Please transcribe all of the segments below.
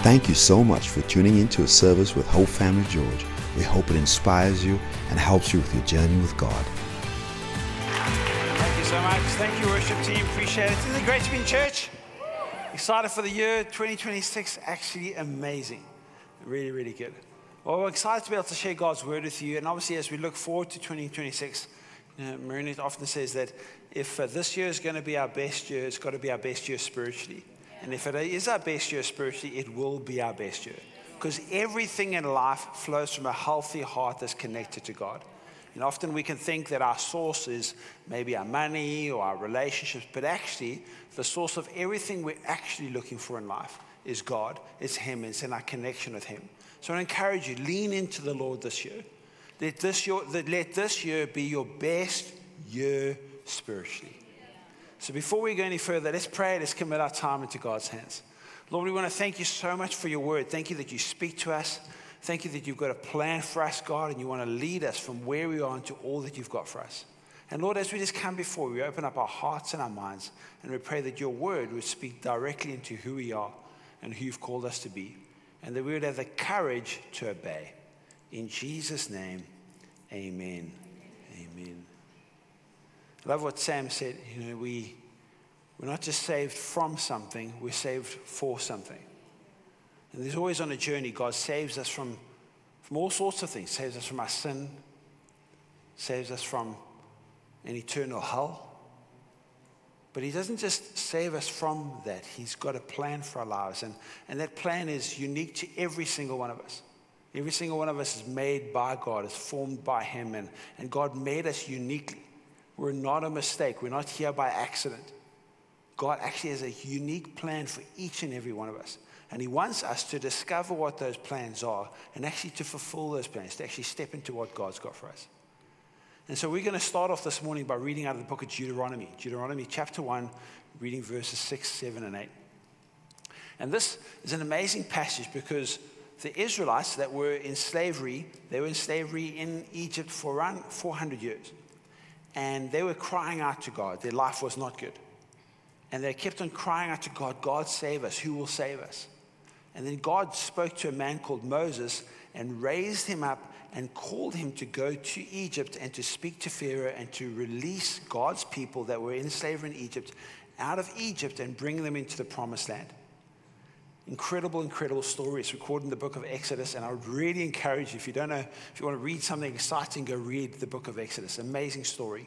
Thank you so much for tuning into a service with Hope Family George. We hope it inspires you and helps you with your journey with God. Thank you so much. Thank you, worship team. Appreciate it. Isn't it great to be in church? Excited for the year 2026. Actually amazing. Really, really good. Well, we're excited to be able to share God's word with you. And obviously, as we look forward to 2026, Marina often says that if this year is going to be our best year, it's got to be our best year spiritually. And if it is our best year spiritually, it will be our best year. Because everything in life flows from a healthy heart that's connected to God. And often we can think that our source is maybe our money or our relationships, but actually the source of everything we're actually looking for in life is God. It's Him. It's in our connection with Him. So I encourage you, lean into the Lord this year. Let this year be your best year spiritually. So before we go any further, let's pray. Let's commit our time into God's hands. Lord, we want to thank you so much for your word. Thank you that you speak to us. Thank you that you've got a plan for us, God, and you want to lead us from where we are into all that you've got for us. And Lord, as we just come before you, we open up our hearts and our minds, and we pray that your word would speak directly into who we are and who you've called us to be, and that we would have the courage to obey. In Jesus' name, amen. Amen. I love what Sam said. You know, we're not just saved from something, we're saved for something. And there's always on a journey, God saves us from all sorts of things. Saves us from our sin, saves us from an eternal hell. But He doesn't just save us from that. He's got a plan for our lives. And that plan is unique to every single one of us. Every single one of us is made by God, is formed by Him. And God made us uniquely. We're not a mistake. We're not here by accident. God actually has a unique plan for each and every one of us. And He wants us to discover what those plans are and actually to fulfill those plans, to actually step into what God's got for us. And so we're going to start off this morning by reading out of the book of Deuteronomy. Deuteronomy chapter 1, reading verses 6, 7, and 8. And this is an amazing passage because the Israelites that were in slavery, they were in slavery in Egypt for around 400 years. And they were crying out to God. Their life was not good. And they kept on crying out to God, God save us, who will save us? And then God spoke to a man called Moses and raised him up and called him to go to Egypt and to speak to Pharaoh and to release God's people that were in slavery in Egypt out of Egypt and bring them into the promised land. Incredible, incredible story. It's recorded in the book of Exodus, and I would really encourage you, if you don't know, if you want to read something exciting, go read the book of Exodus. Amazing story.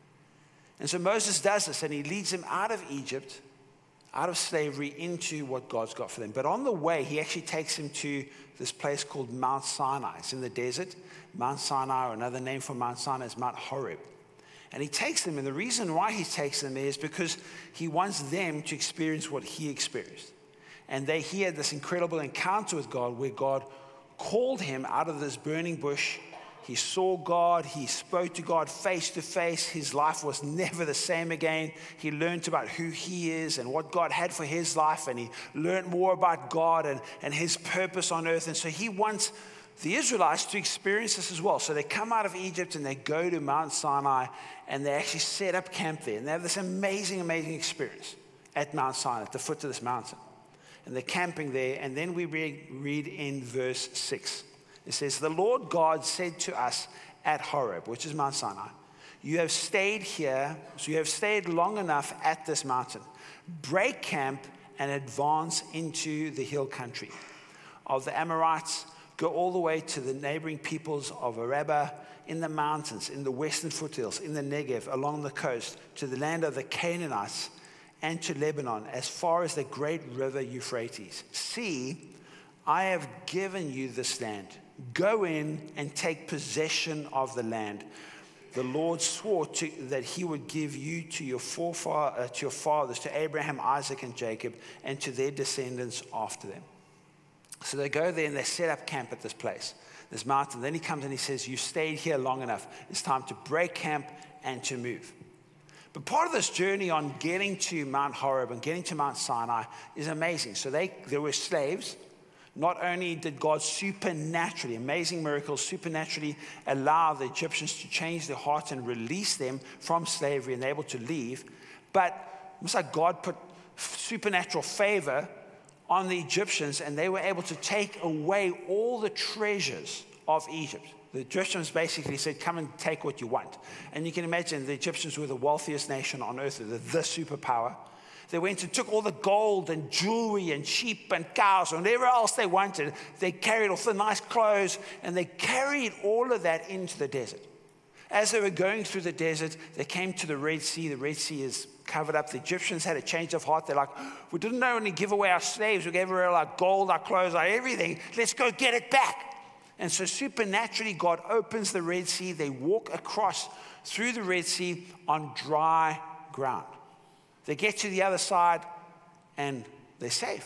And so Moses does this, and he leads them out of Egypt, out of slavery, into what God's got for them. But on the way, he actually takes them to this place called Mount Sinai. It's in the desert. Mount Sinai, or another name for Mount Sinai, is Mount Horeb. And he takes them, and the reason why he takes them is because he wants them to experience what he experienced. And he had this incredible encounter with God where God called him out of this burning bush. He saw God. He spoke to God face to face. His life was never the same again. He learned about who He is and what God had for his life. And he learned more about God and His purpose on earth. And so he wants the Israelites to experience this as well. So they come out of Egypt and they go to Mount Sinai and they actually set up camp there. And they have this amazing, amazing experience at Mount Sinai, at the foot of this mountain. And they're camping there. And then we read in verse 6. It says, the Lord God said to us at Horeb, which is Mount Sinai, you have stayed here, so you have stayed long enough at this mountain. Break camp and advance into the hill country of the Amorites. Go all the way to the neighboring peoples of Arabah, in the mountains, in the western foothills, in the Negev, along the coast, to the land of the Canaanites, and to Lebanon, as far as the great river Euphrates. See, I have given you this land. Go in and take possession of the land. The Lord swore that He would give you to your fathers, to Abraham, Isaac, and Jacob, and to their descendants after them. So they go there and they set up camp at this place, this mountain. Then He comes and He says, you've stayed here long enough. It's time to break camp and to move. But part of this journey on getting to Mount Horeb and getting to Mount Sinai is amazing. So they were slaves. Not only did God supernaturally, amazing miracles, supernaturally allow the Egyptians to change their hearts and release them from slavery and they're able to leave, but it's like God put supernatural favor on the Egyptians, and they were able to take away all the treasures of Egypt. The Egyptians basically said, come and take what you want. And you can imagine the Egyptians were the wealthiest nation on earth, the superpower. They went and took all the gold and jewelry and sheep and cows and whatever else they wanted. They carried off the nice clothes, and they carried all of that into the desert. As they were going through the desert, they came to the Red Sea. The Red Sea is covered up. The Egyptians had a change of heart. They're like, we didn't only give away our slaves, we gave away our gold, our clothes, our everything. Let's go get it back. And so supernaturally, God opens the Red Sea. They walk across through the Red Sea on dry ground. They get to the other side, and they're safe.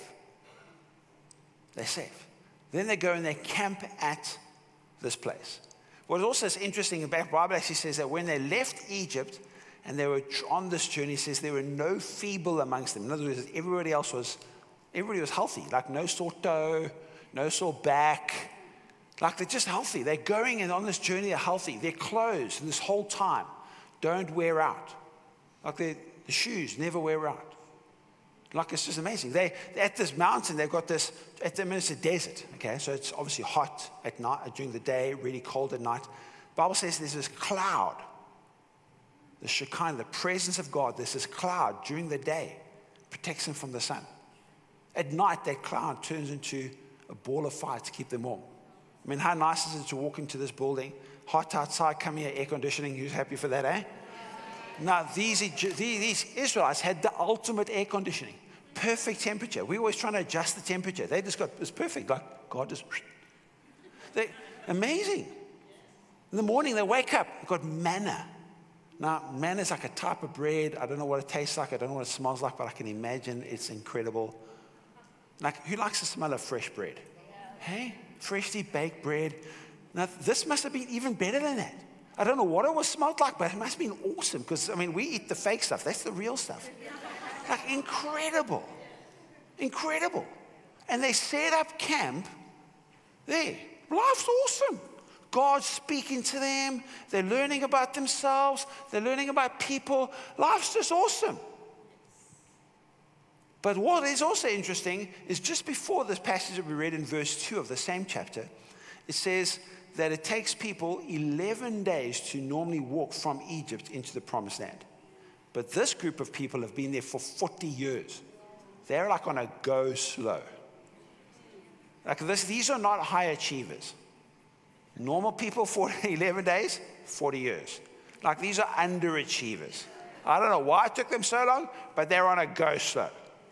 They're safe. Then they go and they camp at this place. What also is interesting about the Bible actually says that when they left Egypt and they were on this journey, it says there were no feeble amongst them. In other words, everybody was healthy, like no sore toe, no sore back. Like they're just healthy. They're going and on this journey, they're healthy. Their clothes this whole time don't wear out. Like the shoes never wear out. Like it's just amazing. They're at this mountain, they've got this, at the minute it's a desert, okay? So it's obviously hot at night, during the day, really cold at night. The Bible says there's this cloud, the Shekinah, the presence of God. There's this cloud during the day, protects them from the sun. At night, that cloud turns into a ball of fire to keep them warm. I mean, how nice is it to walk into this building, hot outside, come here, air conditioning, who's happy for that, eh? Now, these Israelites had the ultimate air conditioning, perfect temperature. We're always trying to adjust the temperature. They just it's perfect, like God just, they're amazing. In the morning, they wake up, they've got manna. Now, manna is like a type of bread. I don't know what it tastes like, I don't know what it smells like, but I can imagine it's incredible. Like, who likes the smell of fresh bread? Hey? Freshly baked bread. Now, this must have been even better than that. I don't know what it was smelled like, but it must have been awesome because, I mean, we eat the fake stuff. That's the real stuff. Like, incredible. Incredible. And they set up camp there. Life's awesome. God's speaking to them. They're learning about themselves. They're learning about people. Life's just awesome. But what is also interesting is just before this passage that we read in verse 2 of the same chapter, it says that it takes people 11 days to normally walk from Egypt into the promised land. But this group of people have been there for 40 years. They're like on a go slow. Like these are not high achievers. Normal people for 11 days, 40 years. Like these are underachievers. I don't know why it took them so long, but they're on a go slow.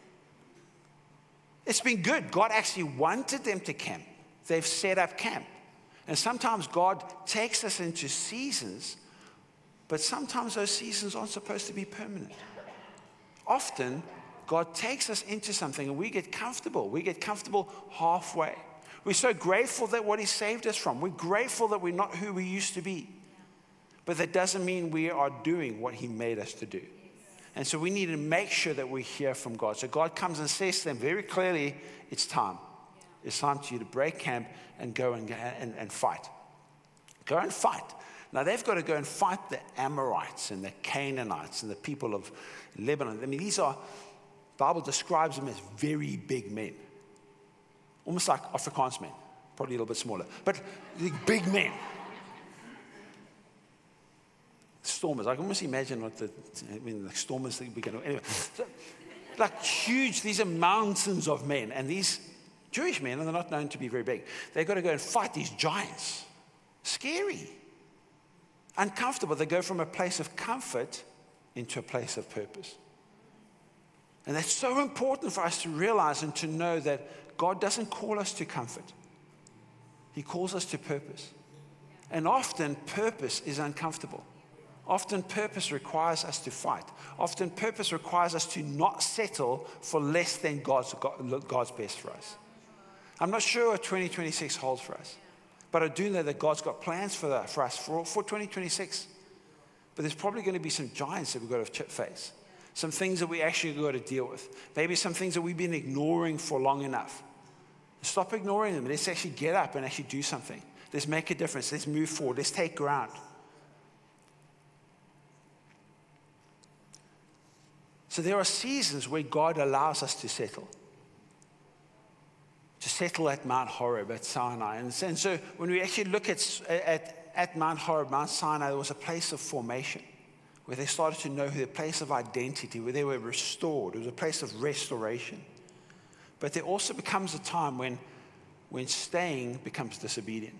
It's been good. God actually wanted them to camp. They've set up camp. And sometimes God takes us into seasons, but sometimes those seasons aren't supposed to be permanent. Often, God takes us into something and we get comfortable. We get comfortable halfway. We're so grateful that what He saved us from. We're grateful that we're not who we used to be. But that doesn't mean we are doing what He made us to do. And so we need to make sure that we hear from God. So God comes and says to them very clearly, it's time. It's time for you to break camp and go and fight. Go and fight. Now they've got to go and fight the Amorites and the Canaanites and the people of Lebanon. I mean, the Bible describes them as very big men. Almost like Afrikaans men. Probably a little bit smaller. But big men. Stormers. I can almost imagine the stormers think we're going to. Anyway, so, like huge, these are mountains of men. And these Jewish men, and they're not known to be very big, they've got to go and fight these giants. Scary. Uncomfortable. They go from a place of comfort into a place of purpose. And that's so important for us to realize and to know that God doesn't call us to comfort. He calls us to purpose. And often purpose is uncomfortable. Often purpose requires us to fight. Often purpose requires us to not settle for less than God's best for us. I'm not sure what 2026 holds for us, but I do know that God's got plans for us for 2026. But there's probably going to be some giants that we've got to face. Some things that we actually got to deal with. Maybe some things that we've been ignoring for long enough. Stop ignoring them. Let's actually get up and actually do something. Let's make a difference. Let's move forward. Let's take ground. So there are seasons where God allows us to settle. to settle at Mount Horeb, at Sinai. And so when we actually look at Mount Horeb, Mount Sinai, there was a place of formation where they started to know their place of identity, where they were restored. It was a place of restoration. But there also becomes a time when staying becomes disobedient.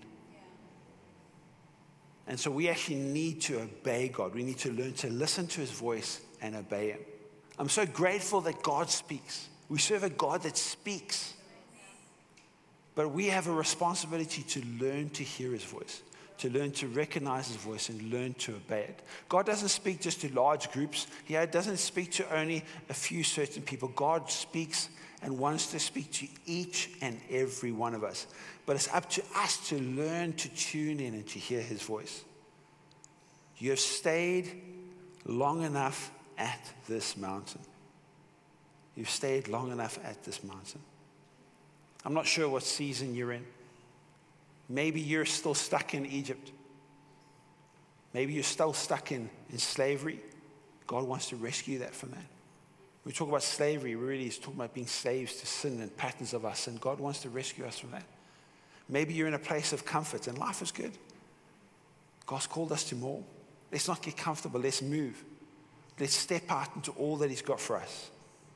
And so we actually need to obey God. We need to learn to listen to his voice and obey him. I'm so grateful that God speaks. We serve a God that speaks. But we have a responsibility to learn to hear his voice, to learn to recognize his voice and learn to obey it. God doesn't speak just to large groups. He doesn't speak to only a few certain people. God speaks and wants to speak to each and every one of us. But it's up to us to learn to tune in and to hear his voice. You have stayed long enough at this mountain. You've stayed long enough at this mountain. I'm not sure what season you're in. Maybe you're still stuck in Egypt. Maybe you're still stuck in slavery. God wants to rescue that from that. When we talk about slavery, we really is talking about being slaves to sin and patterns of our sin. God wants to rescue us from that. Maybe you're in a place of comfort and life is good. God's called us to more. Let's not get comfortable. Let's move. Let's step out into all that he's got for us.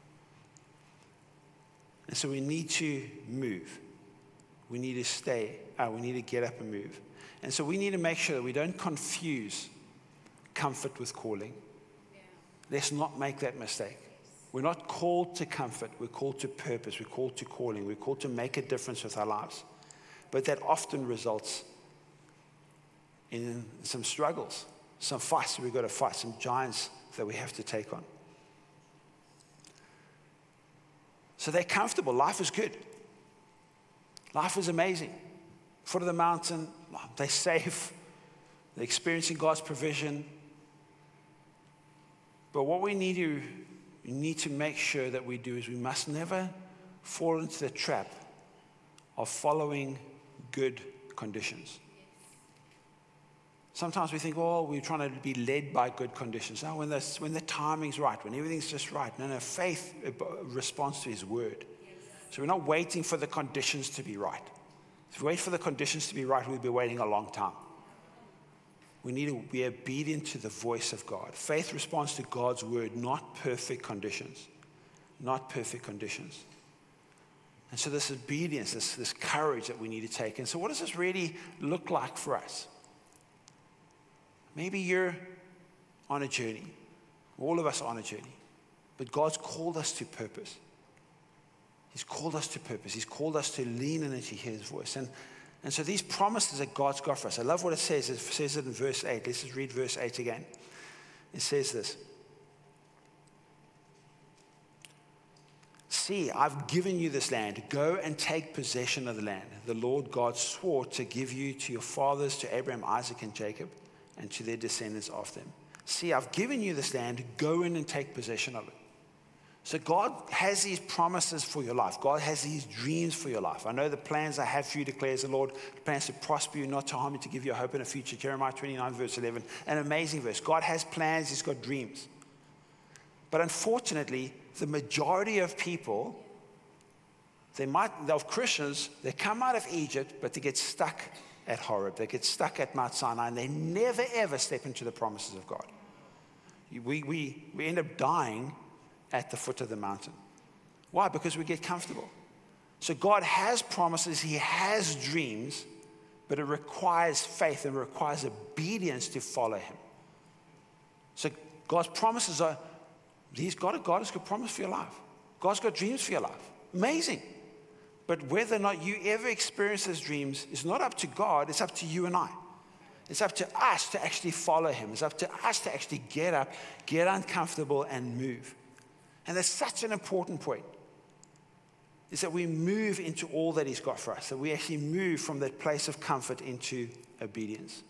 And so we need to move. We need to stay. We need to get up and move. And so we need to make sure that we don't confuse comfort with calling. Yeah. Let's not make that mistake. We're not called to comfort. We're called to purpose. We're called to calling. We're called to make a difference with our lives. But that often results in some struggles, some fights that we've got to fight, some giants that we have to take on. So they're comfortable. Life is good. Life is amazing. Foot of the mountain, they're safe. They're experiencing God's provision. But what we need to make sure that we do is we must never fall into the trap of following good conditions. Sometimes we think, oh, we're trying to be led by good conditions. No, when the timing's right, when everything's just right. No, faith responds to his word. So we're not waiting for the conditions to be right. If we wait for the conditions to be right, we'll be waiting a long time. We need to be obedient to the voice of God. Faith responds to God's word, not perfect conditions. Not perfect conditions. And so this obedience, this courage that we need to take. And so what does this really look like for us? Maybe you're on a journey. All of us are on a journey. But God's called us to purpose. He's called us to purpose. He's called us to lean in and to hear his voice. And so these promises that God's got for us, I love what it says. It says it in verse 8. Let's just read verse 8 again. It says this. See, I've given you this land. Go and take possession of the land. The Lord God swore to give you to your fathers, to Abraham, Isaac, and Jacob, and to their descendants after them. See, I've given you this land. Go in and take possession of it. So God has these promises for your life. God has these dreams for your life. I know the plans I have for you, declares the Lord, plans to prosper you, not to harm you, to give you a hope and a future. Jeremiah 29, verse 11. An amazing verse. God has plans. He's got dreams. But unfortunately, the majority of people, of Christians, they come out of Egypt, but they get stuck at Horeb. They get stuck at Mount Sinai, and they never, ever step into the promises of God. We end up dying at the foot of the mountain. Why? Because we get comfortable. So God has promises. He has dreams, but it requires faith and requires obedience to follow him. So God's promises are, God has got promise for your life. God's got dreams for your life. Amazing. But whether or not you ever experience those dreams is not up to God. It's up to you and I. It's up to us to actually follow him. It's up to us to actually get up, get uncomfortable, and move. And that's such an important point, is that we move into all that he's got for us, that we actually move from that place of comfort into obedience.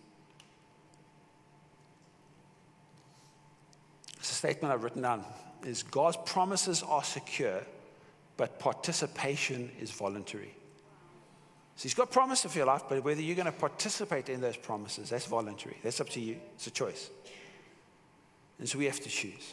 It's a statement I've written down, is God's promises are secure, but participation is voluntary. So he's got promises for your life, but whether you're going to participate in those promises, that's voluntary. That's up to you. It's a choice. And so we have to choose.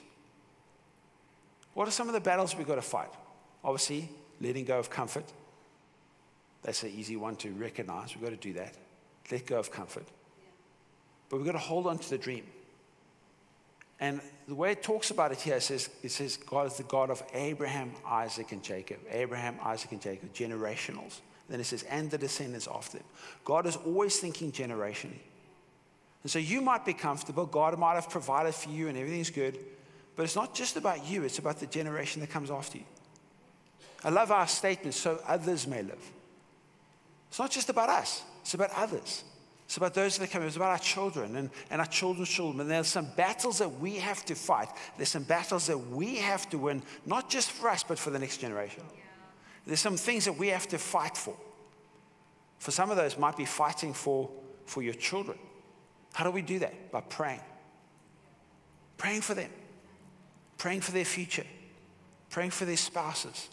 What are some of the battles we've got to fight? Obviously, letting go of comfort. That's an easy one to recognize. We've got to do that. Let go of comfort. But we've got to hold on to the dream. And the way it talks about it here, it says God is the God of Abraham, Isaac, and Jacob. Abraham, Isaac, and Jacob, generationals. Then it says, and the descendants after them. God is always thinking generationally. And so you might be comfortable. God might have provided for you and everything's good. But it's not just about you. It's about the generation that comes after you. I love our statement, so others may live. It's not just about us. It's about others. It's about those that come. It's about our children and our children's children. And there's some battles that we have to fight. There's some battles that we have to win, not just for us, but for the next generation. Yeah. There's some things that we have to fight for. For some of those might be fighting for your children. How do we do that? By praying. Praying for them. Praying for their future. Praying for their spouses.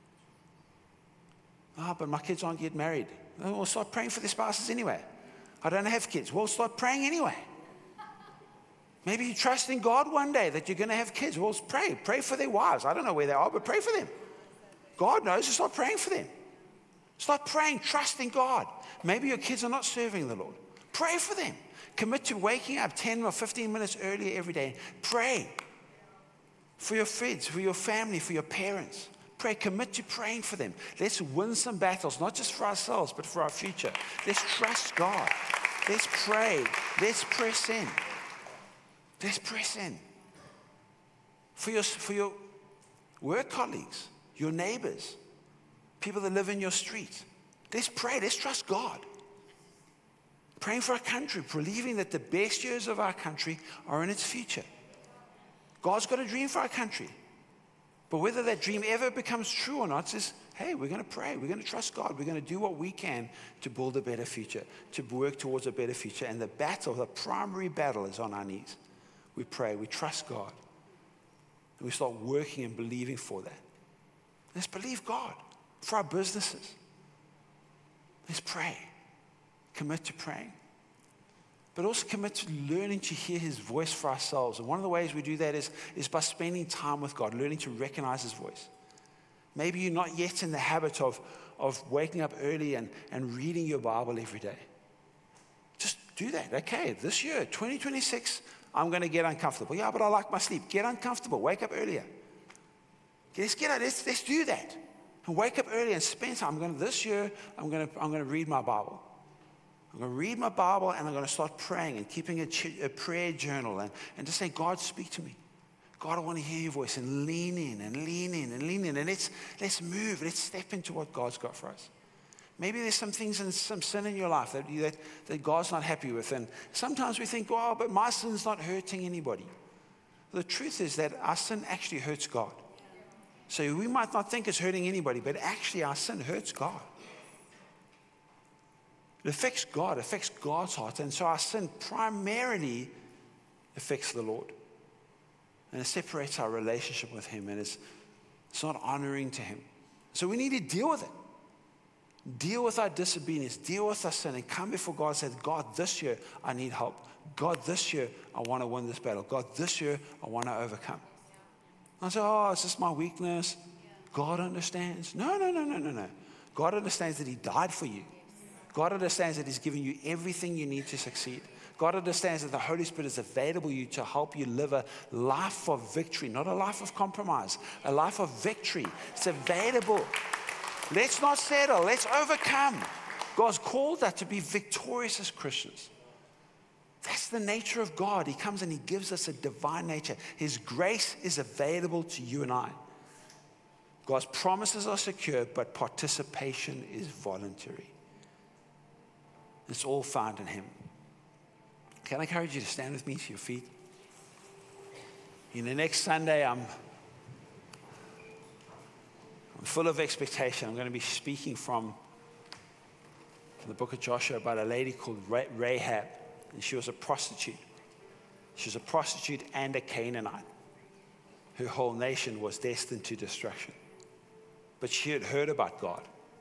But my kids aren't yet married. We'll start praying for their spouses anyway. I don't have kids. We'll start praying anyway. Maybe you trust in God one day that you're going to have kids. Well, pray. Pray for their wives. I don't know where they are, but pray for them. God knows. So start praying for them. Start praying. Trust in God. Maybe your kids are not serving the Lord. Pray for them. Commit to waking up 10 or 15 minutes earlier every day. Pray for your kids, for your family, for your parents. Pray, commit to praying for them. Let's win some battles, not just for ourselves, but for our future. Let's trust God. Let's pray. Let's press in. Let's press in. For your work colleagues, your neighbors, people that live in your street. Let's pray. Let's trust God. Praying for our country, believing that the best years of our country are in its future. God's got a dream for our country. But whether that dream ever becomes true or not, says, hey, we're going to pray. We're going to trust God. We're going to do what we can to build a better future, to work towards a better future. And the primary battle is on our knees. We pray. We trust God. And we start working and believing for that. Let's believe God for our businesses. Let's pray. Commit to praying. But also commit to learning to hear his voice for ourselves. And one of the ways we do that is by spending time with God, learning to recognize his voice. Maybe you're not yet in the habit of waking up early and reading your Bible every day. Just do that. Okay, this year, 2026, I'm going to get uncomfortable. Yeah, but I like my sleep. Get uncomfortable. Wake up earlier. Let's get out. Let's do that. And wake up early and spend time. This year, I'm going to read my Bible. I'm going to read my Bible and I'm going to start praying and keeping a prayer journal and just say, God, speak to me. God, I want to hear your voice, and lean in and lean in and lean in. And let's move. Let's step into what God's got for us. Maybe there's some things and some sin in your life that God's not happy with. And sometimes we think, well, but my sin's not hurting anybody. The truth is that our sin actually hurts God. So we might not think it's hurting anybody, but actually our sin hurts God. It affects God, affects God's heart. And so our sin primarily affects the Lord. And it separates our relationship with him, and it's not honoring to him. So we need to deal with it. Deal with our disobedience, deal with our sin, and come before God and say, God, this year I need help. God, this year I want to win this battle. God, this year I want to overcome. I say, it's just my weakness. God understands. No. God understands that he died for you. God understands that he's given you everything you need to succeed. God understands that the Holy Spirit is available to you to help you live a life of victory, not a life of compromise, a life of victory. It's available. Let's not settle. Let's overcome. God's called us to be victorious as Christians. That's the nature of God. He comes and he gives us a divine nature. His grace is available to you and I. God's promises are secure, but participation is voluntary. It's all found in him. Can I encourage you to stand with me to your feet? In the next Sunday, I'm full of expectation. I'm going to be speaking from the book of Joshua about a lady called Rahab. And she was a prostitute. She was a prostitute and a Canaanite. Her whole nation was destined to destruction. But she had heard about God.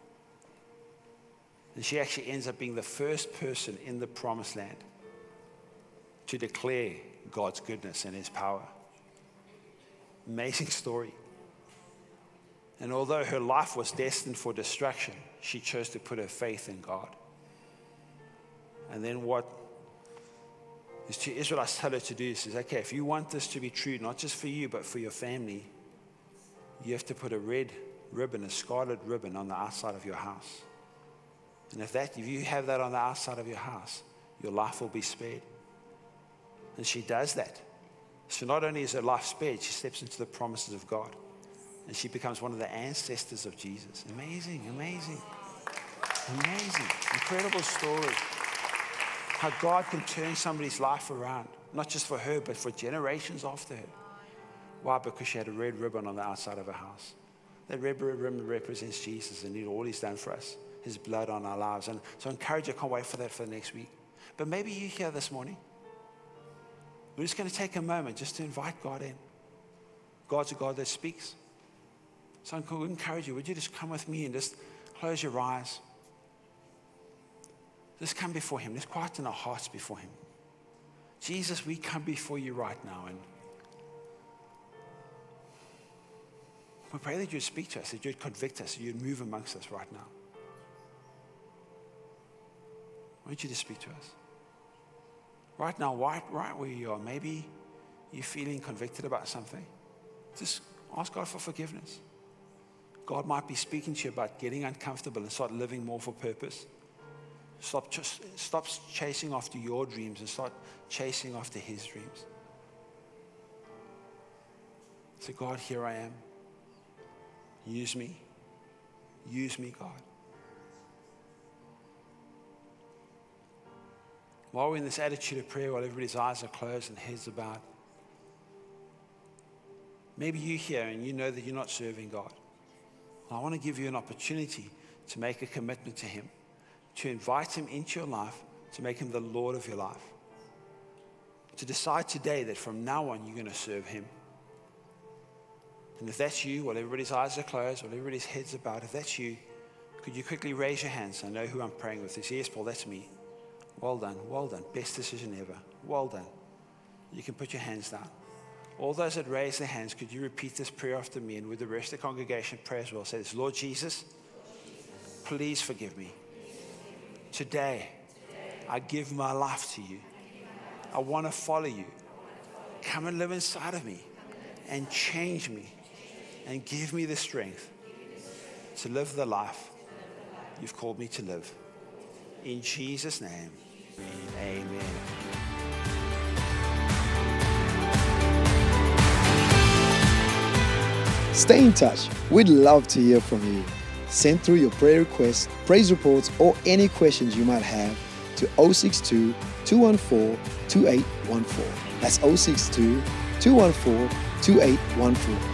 And she actually ends up being the first person in the promised land to declare God's goodness and his power. Amazing story. And although her life was destined for destruction, she chose to put her faith in God. And then what the two Israelites tell her to do is, okay, if you want this to be true, not just for you, but for your family, you have to put a red ribbon, a scarlet ribbon on the outside of your house. And if you have that on the outside of your house, your life will be spared. And she does that. So not only is her life spared, she steps into the promises of God. And she becomes one of the ancestors of Jesus. Amazing, amazing, amazing, incredible story. How God can turn somebody's life around, not just for her, but for generations after her. Why? Because she had a red ribbon on the outside of her house. That red ribbon represents Jesus and all He's done for us, His blood on our lives. And so I encourage you, I can't wait for that for the next week. But maybe you're here this morning. We're just going to take a moment just to invite God in. God's a God that speaks. So I would encourage you, would you just come with me and just close your eyes? Just come before Him. Let's quieten our hearts before Him. Jesus, we come before you right now. And we pray that you'd speak to us, that you'd convict us, that you'd move amongst us right now. Why don't you just speak to us? Right now, right where you are, maybe you're feeling convicted about something. Just ask God for forgiveness. God might be speaking to you about getting uncomfortable and start living more for purpose. Stop chasing after your dreams and start chasing after His dreams. Say, God, here I am. Use me. Use me, God. While we're in this attitude of prayer, while everybody's eyes are closed and heads are bowed, maybe you're here and you know that you're not serving God. I want to give you an opportunity to make a commitment to Him, to invite Him into your life, to make Him the Lord of your life. To decide today that from now on you're going to serve Him. And if that's you, while everybody's eyes are closed, while everybody's heads are bowed, if that's you, could you quickly raise your hands? I know who I'm praying with. They say, yes, Paul, that's me. Well done, well done. Best decision ever. Well done. You can put your hands down. All those that raise their hands, could you repeat this prayer after me? And with the rest of the congregation, pray as well. Say this, Lord Jesus, please forgive me. Today, I give my life to you. I want to follow you. Come and live inside of me and change me and give me the strength to live the life you've called me to live. In Jesus' name, amen. Stay in touch. We'd love to hear from you. Send through your prayer requests, praise reports, or any questions you might have to 062 214 2814. That's 062 214 2814.